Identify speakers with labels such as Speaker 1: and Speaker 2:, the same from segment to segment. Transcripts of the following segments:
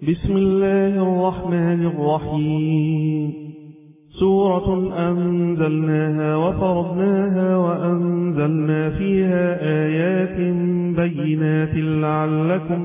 Speaker 1: بسم الله الرحمن الرحيم. سورة أنزلناها وفرضناها وأنزلنا فيها آيات بينات لعلكم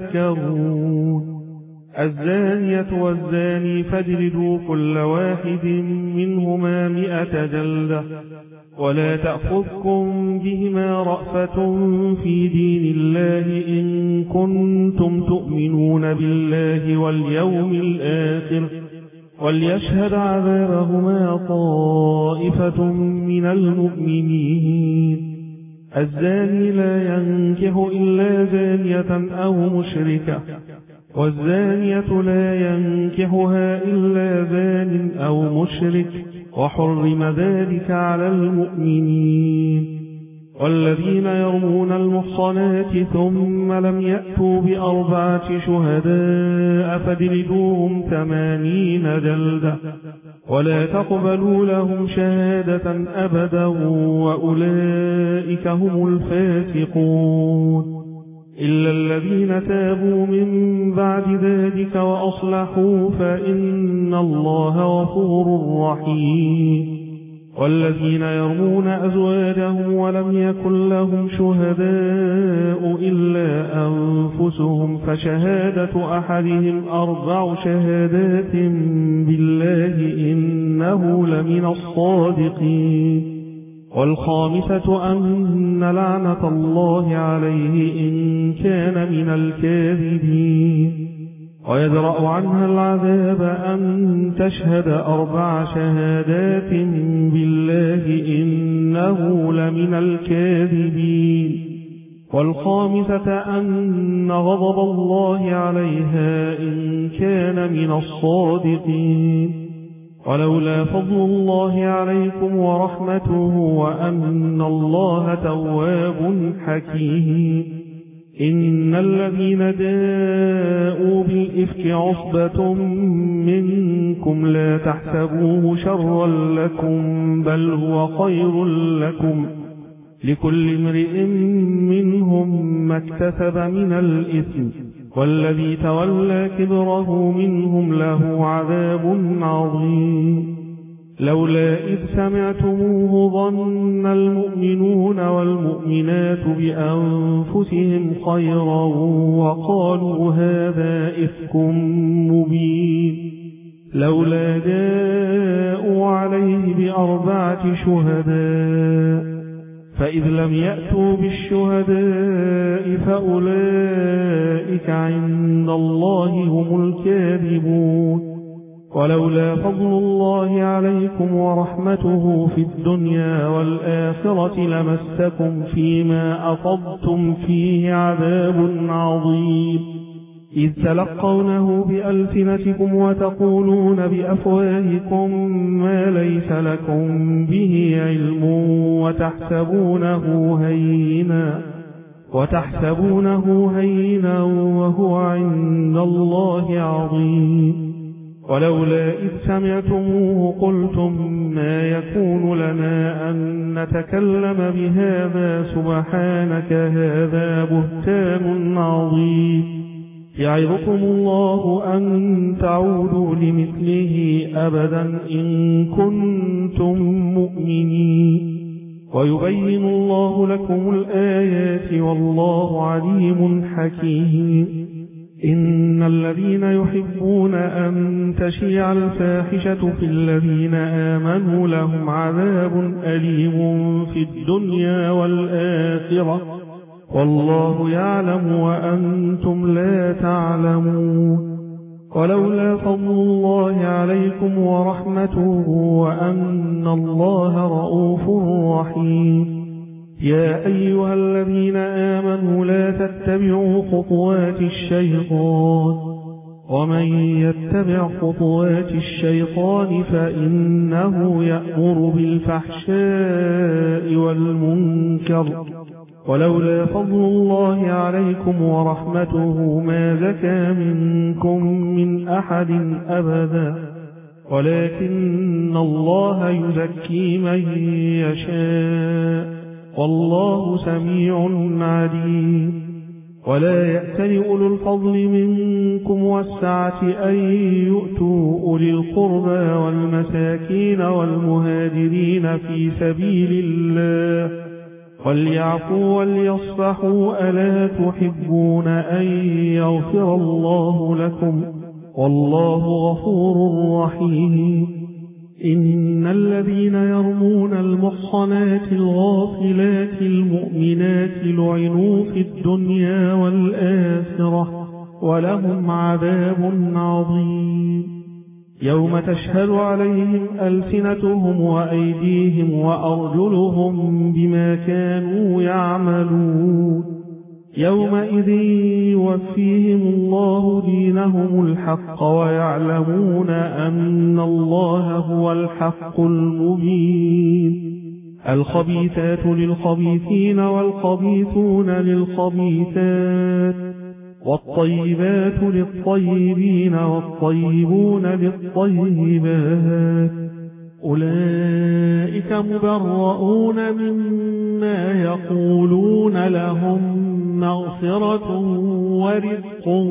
Speaker 1: تذكرون. الزانية والزاني فاجلدوا كل واحد منهما 100 جلدة، ولا تأخذكم بهما رأفة في دين الله إن كنتم تؤمنون بالله واليوم الآخر، وليشهد عذابهما طائفة من المؤمنين. الزاني لا ينكح إلا زانية أو مشركة، والزانية لا ينكحها إلا زان أو مشرك، وحرم ذلك على المؤمنين. والذين يرمون المحصنات ثم لم يأتوا ب4 شهداء فاجلدوهم 80 جلدة، ولا تقبلوا لهم شهادة أبدا، وأولئك هم الفاسقون. إلا الذين تابوا من بعد ذلك وأصلحوا فإن الله غفور رحيم. والذين يرمون أزواجهم ولم يكن لهم شهداء إلا أنفسهم فشهادة أحدهم 4 شهادات بالله إنه لمن الصادقين. والخامسة أن لعنة الله عليه إن كان من الكاذبين. ويدرأ عنها العذاب أن تشهد 4 شهادات بالله إنه لمن الكاذبين. والخامسة أن غضب الله عليها إن كان من الصادقين. ولولا فضل الله عليكم ورحمته وأن الله تواب حكيم. إن الذين جاءوا بالإفك عصبة منكم لا تحسبوه شرا لكم بل هو خير لكم، لكل امرئ منهم ما اكتسب من الإثم، والذي تولى كبره منهم له عذاب عظيم. لولا إذ سمعتموه ظن المؤمنون والمؤمنات بأنفسهم خيرا وقالوا هذا إفك مبين. لولا جاءوا عليه ب4 شهداء، فإذ لم يأتوا بالشهداء فأولئك عند الله هم الكاذبون. ولولا فضل الله عليكم ورحمته في الدنيا والآخرة لمسكم فيما أفضتم فيه عذاب عظيم، إذ تلقونه بألسنتكم وتقولون بأفواهكم ما ليس لكم به علم وتحسبونه هينا وهو عند الله عظيم. ولولا إذ سمعتموه قلتم ما يكون لنا أن نتكلم بهذا سبحانك هذا بهتان عظيم. يعظكم الله أن تعودوا لمثله أبدا إن كنتم مؤمنين. ويبين الله لكم الآيات والله عليم حكيم. إن الذين يحبون أن تشيع الفاحشة في الذين آمنوا لهم عذاب أليم في الدنيا والآخرة، والله يعلم وأنتم لا تعلمون. ولولا فضل الله عليكم ورحمته وأن الله رؤوف رحيم. يا أيها الذين آمنوا لا تتبعوا خطوات الشيطان، ومن يتبع خطوات الشيطان فإنه يأمر بالفحشاء والمنكر. ولولا فضل الله عليكم ورحمته ما زكى منكم من أحد أبدا، ولكن الله يزكي من يشاء والله سميع عليم. ولا يأتل أولو الفضل منكم والسعة أن يؤتوا أولي القربى والمساكين والمهاجرين في سبيل الله وليعفوا وليصفحوا ألا تحبون أن يغفر الله لكم والله غفور رحيم إن الذين يرمون المحصنات الغافلات المؤمنات لعنوا في الدنيا والآخرة ولهم عذاب عظيم يوم تشهد عليهم ألسنتهم وأيديهم وأرجلهم بما كانوا يعملون يومئذ يوفيهم الله دينهم الحق ويعلمون أن الله هو الحق المبين الخبيثات للخبيثين والخبيثون للخبيثات والطيبات للطيبين والطيبون للطيبات أولئك مبرؤون مما يقولون لهم مغفرة ورزق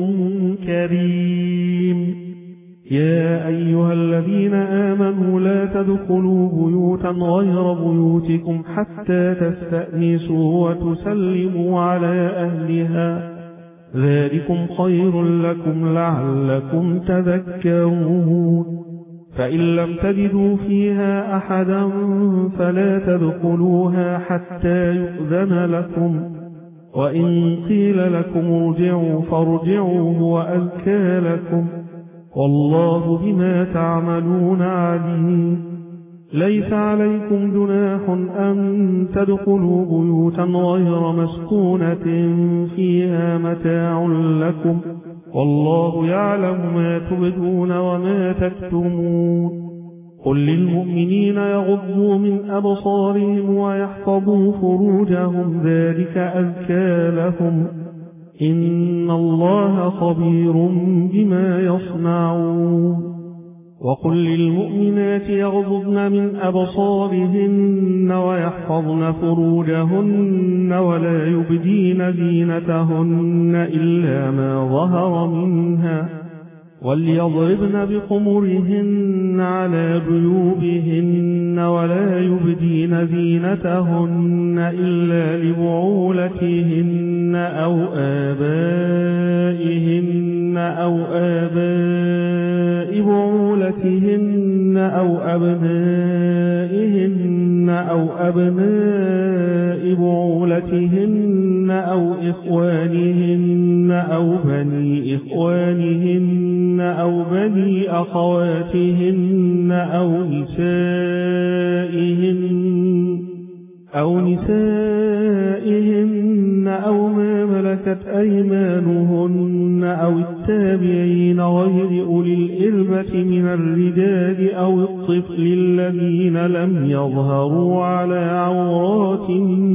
Speaker 1: كريم يا أيها الذين آمنوا لا تدخلوا بيوتا غير بيوتكم حتى تستأنسوا وتسلموا على أهلها ذلكم خير لكم لعلكم تذكرون فإن لم تجدوا فيها أحدا فلا تدخلوها حتى يؤذن لكم وإن قيل لكم ارجعوا فارجعوا هو أزكى لكم والله بما تعملون عليم ليس عليكم جناح أن تدخلوا بيوتا غير مسكونة فيها متاع لكم والله يعلم ما تبدون وما تكتمون قل للمؤمنين يغضوا من أبصارهم ويحفظوا فروجهم ذلك أزكى لهم إن الله خبير بما يصنعون وقل للمؤمنات يغضضن من أبصارهن ويحفظن فروجهن ولا يبدين زينتهن إلا ما ظهر منها وليضربن بخمرهن على جيوبهن ولا يبدين زينتهن إلا لبعولتهن أو آبائهن أو آباء بعولتهن أو أبنائهن أو أبناء بعولتهن أو إخوانهن أو بني إخوانهن أو بني أخواتهن أو نسائهن أو ما ملكت أيمانهن أو التابعين غير أولي الإربة من الرجال أو الطفل الذين لم يظهروا على عورات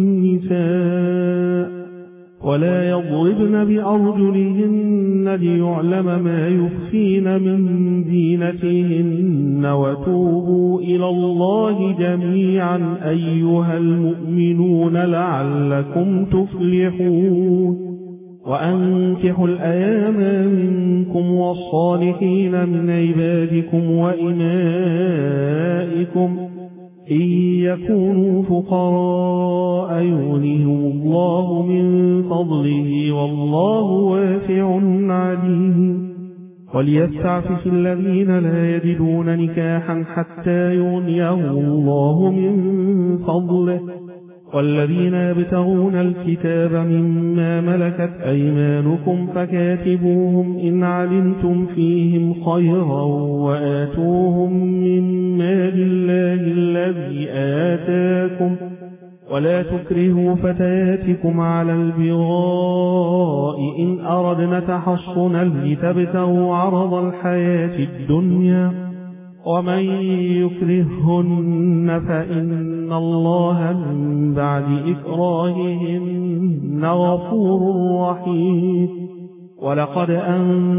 Speaker 1: النساء ولا يضربن بأرجلهن ليعلم ما يخفين من زينتهن وتوبوا إلى الله جميعا أيها المؤمنون لعلكم تفلحون وأنكحوا الأيام منكم والصالحين من عبادكم وإمائكم إن يكونوا فقراء يغنهم الله من فضله والله واسع عليم وليستعفف الذين لا يجدون نكاحا حتى يغنيهم الله من فضله والذين يبتغون الكتاب مما ملكت أيمانكم فكاتبوهم إن علمتم فيهم خيرا وآتوهم من مال الله الذي آتاكم ولا تكرهوا فتياتكم على البغاء إن أردنا تحصنا لتبتغوا عرض الحياة الدنيا ومن يكرههن فإن الله من بعد إكراههن غفور رحيم ولقد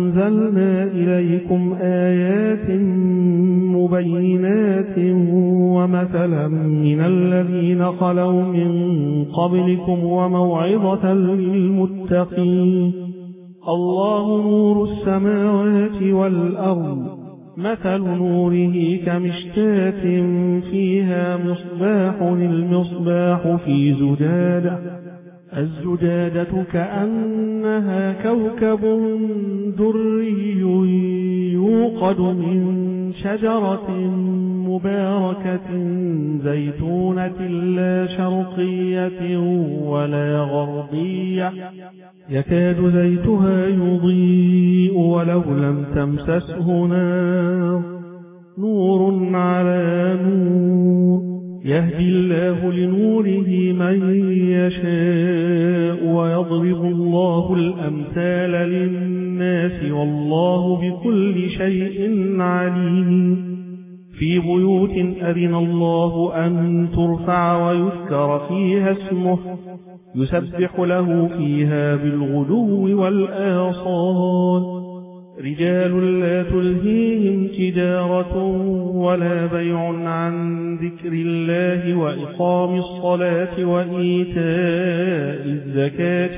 Speaker 1: أنزلنا إليكم آيات مبينات ومثلا من الذين خلوا من قبلكم وموعظة للمتقين. الله نور السماوات والأرض، مثل نوره كمشكاة فيها مصباح، المصباح في زجاجة، الزجاجة كأنها كوكب دري يوقد من شجرة مباركة زيتونة لا شرقية ولا غربية، يكاد زيتها يضيء ولو لم تمسسه نار، نور على نور، يهدي الله لنوره من يشاء ويضرب الله الأمثال للناس والله بكل شيء عليم. في بيوت أذن الله أن ترفع ويذكر فيها اسمه يسبح له فيها بالغدو والآصال، رجال لا تلهيهم تجارة ولا بيع عن ذكر الله وإقام الصلاة وإيتاء الزكاة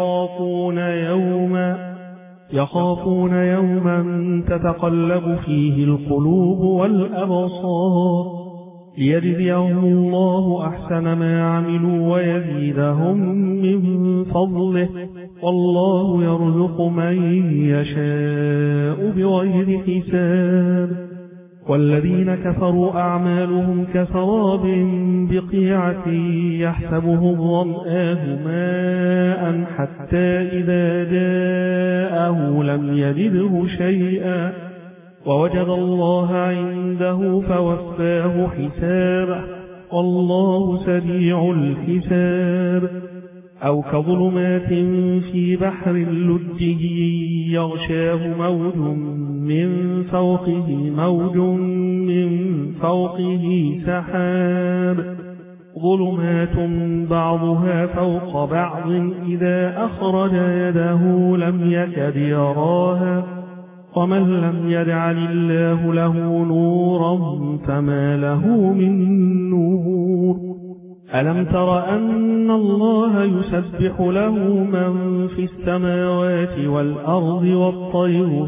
Speaker 1: يخافون يوما تتقلب فيه القلوب والأبصار، ليجزيهم الله أحسن ما عملوا ويزيدهم من فضله، والله يرزق من يشاء بغير حساب. والذين كفروا أعمالهم كسراب بقيعة يحسبه الظمآن ماء حتى إذا جاءه لم يجده شيئا ووجد الله عنده فوفاه حسابه، والله سريع الحساب. أو كظلمات في بحر لجه يغشاه موج من فوقه سحاب، ظلمات بعضها فوق بعض إذا أخرج يده لم يكد يراها، ومن لم يجعل الله له نورا فما له من نور. ألم تر أن الله يسبح له من في السماوات والأرض والطير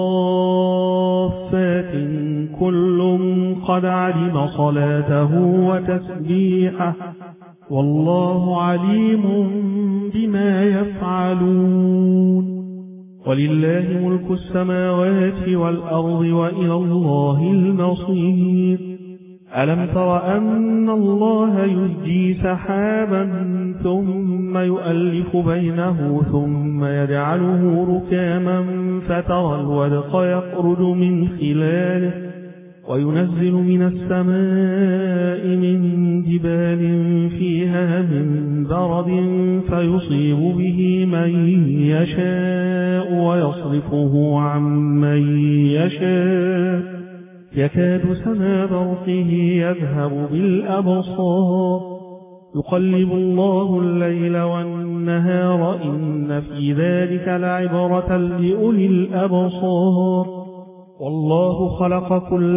Speaker 1: صافات كل قد علم صلاته وتسبيحه، والله عليم بما يفعلون. ولله ملك السماوات والأرض وإلى الله المصير. ألم تر أن الله يزجي سحابا ثم يؤلف بينه ثم يجعله ركاما فترى الودق يخرج من خلاله، وينزل من السماء من جبال فيها من برد فيصيب به من يشاء ويصرفه عن من يشاء، يكاد سنا برقه يذهب بالأبصار، يقلب الله الليل والنهار إن في ذلك لعبرة لأولي الأبصار. والله خلق كل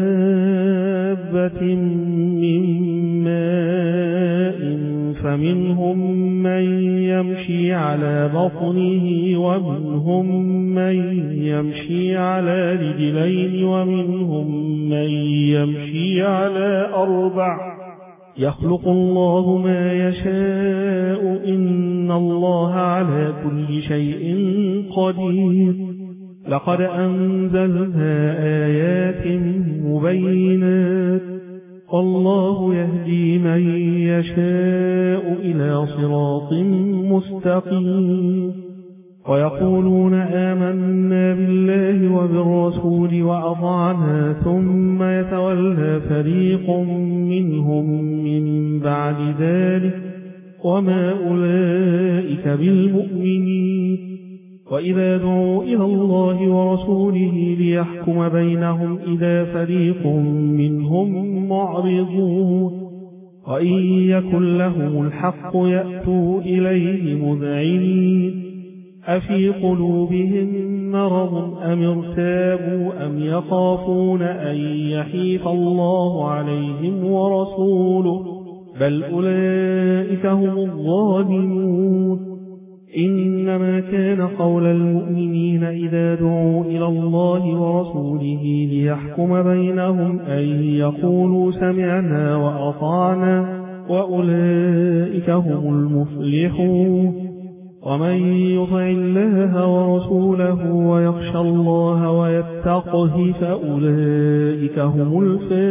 Speaker 1: دابة من ماء فمنهم من يمشي على بطنه ومنهم من يمشي على رجلين ومنهم من يمشي على أربع، يخلق الله ما يشاء إن الله على كل شيء قدير. لقد أنزلنا آيات مبينات، والله يهدي من يشاء إلى صراط مستقيم. ويقولون آمنا بالله وبالرسول وأطعنا ثم يتولى فريق منهم من بعد ذلك وما أولئك بالمؤمنين. وإذا دعوا إلى الله ورسوله ليحكم بينهم إذا فريق منهم معرضون، وإن يكن لهم الحق يأتوا إليه مذعنين. أفي قلوبهم مرض أم ارتابوا أم يخافون أن يحيف الله عليهم ورسوله بل أولئك هم الظالمون إنما كان قول المؤمنين إذا دعوا إلى الله ورسوله ليحكم بينهم أن يقولوا سمعنا وأطعنا وأولئك هم المفلحون ومن يطع الله ورسوله ويخشى الله ويتقه فأولئك هم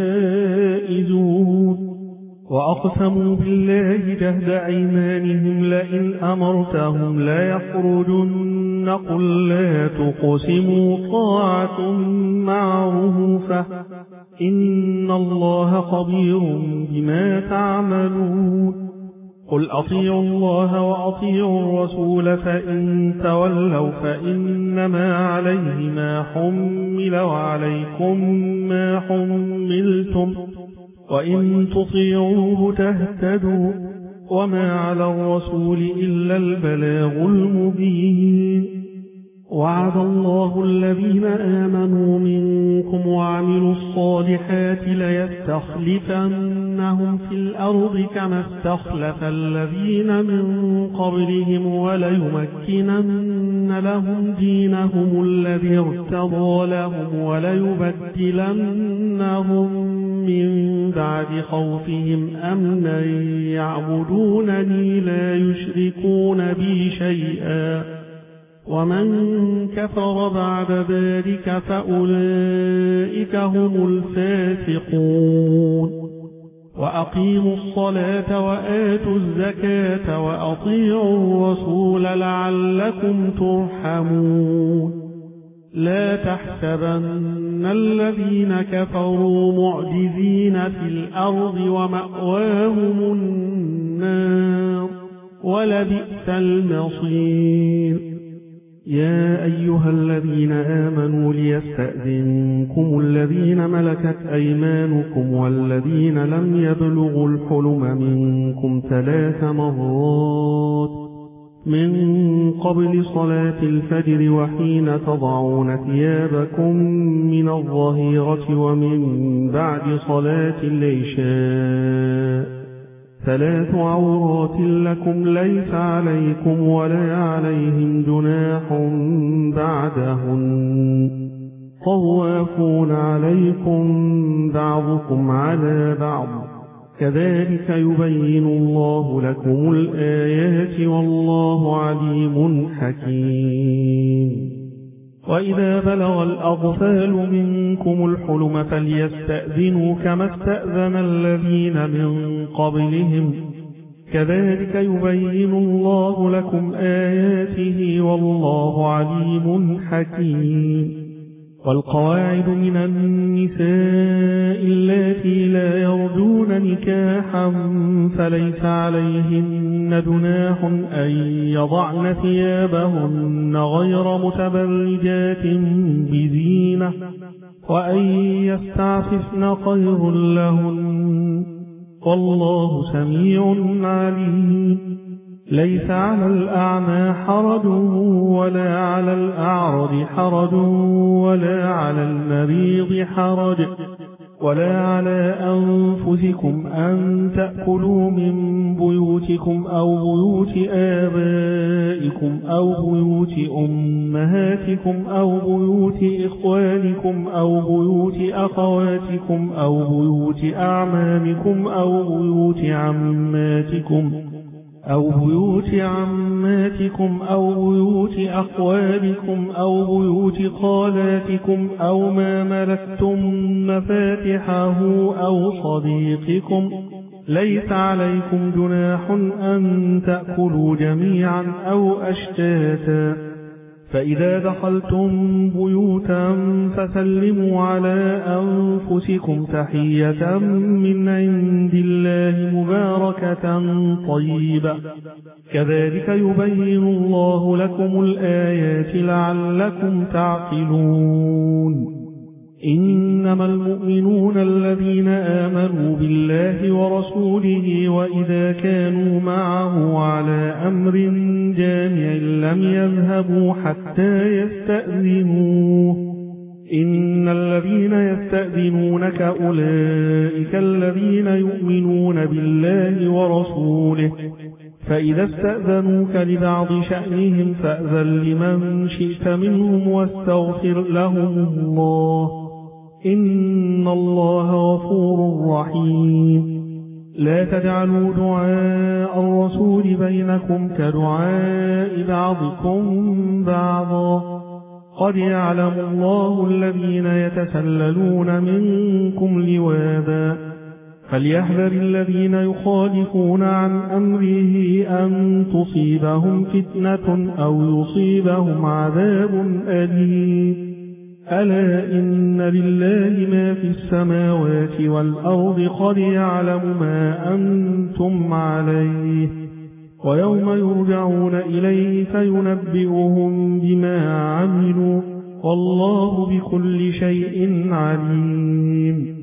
Speaker 1: الفائزون وأقسموا بالله جهد أيمانهم لئن أمرتهم لا يخرجن قل لا تقسموا طاعة معروفة إن الله خبير بما تعملون قل أطيعوا الله وأطيعوا الرسول فإن تولوا فإنما عليه ما حمل وعليكم ما حملتم وإن تطيعوه تهتدوا وما على الرسول إلا البلاغ المبين وعد الله الذين آمنوا منكم وعملوا الصالحات ليستخلفنهم في الأرض كما استخلف الذين من قبلهم وليمكنن لهم دينهم الذي ارتضى لهم وليبدلنهم من بعد خوفهم أمنا يعبدونني لا يشركون بي شيئا ومن كفر بعد ذلك فأولئك هم الفاسقون وأقيموا الصلاة وآتوا الزكاة وأطيعوا الرسول لعلكم ترحمون لا تحسبن الذين كفروا معجزين في الأرض ومأواهم النار ولبئس المصير يا أيها الذين آمنوا ليستأذنكم الذين ملكت أيمانكم والذين لم يبلغوا الحلم منكم 3 مرات من قبل صلاة الفجر وحين تضعون ثيابكم من الظهيرة ومن بعد صلاة العشاء 3 عورات لكم ليس عليكم ولا عليهم جناح بعدهن طوافون عليكم بعضكم على بعض كذلك يبين الله لكم الآيات والله عليم حكيم وإذا بلغ الأطفال منكم الحلم فليستأذنوا كما استأذن الذين من قبلهم كذلك يبين الله لكم آياته والله عليم حكيم والقواعد من النساء اللاتي لا يرجون نكاحا فليس عليهن جناح أن يضعن ثيابهن غير متبرجات بزينة وأن يستعففن خير لهن والله سميع عليم ليس على الأعمى حرج ولا على الأعرج حرج ولا على المريض حرج ولا على أنفسكم أن تأكلوا من بيوتكم أو بيوت آبائكم أو بيوت أمهاتكم أو بيوت إخوانكم أو بيوت أخواتكم أو بيوت أعمامكم أو بيوت عماتكم أو بيوت أخوالكم أو بيوت خالاتكم أو ما ملكتم مفاتحه أو صديقكم ليس عليكم جناح أن تأكلوا جميعا أو أشتاتا فإذا دخلتم بيوتا فسلموا على أنفسكم تحية من عند الله مباركة طيبة كذلك يبين الله لكم الآيات لعلكم تعقلون إنما المؤمنون الذين آمنوا بالله ورسوله وإذا كانوا معه على أمر جامع لم يذهبوا حتى يستأذنوه. إن الذين يستأذنونك أولئك الذين يؤمنون بالله ورسوله، فإذا استأذنوك لبعض شأنهم فأذن لمن شئت منهم واستغفر لهم الله، إن الله غفور رحيم. لا تجعلوا دعاء الرسول بينكم كدعاء بعضكم بعضا، قد يعلم الله الذين يتسللون منكم لواذا، فليحذر الذين يخالفون عن أمره أن تصيبهم فتنة أو يصيبهم عذاب أليم. ألا إن لله ما في السماوات والأرض، قد يعلم ما أنتم عليه، ويوم يرجعون إليه فينبئهم بما عملوا، والله بكل شيء عليم.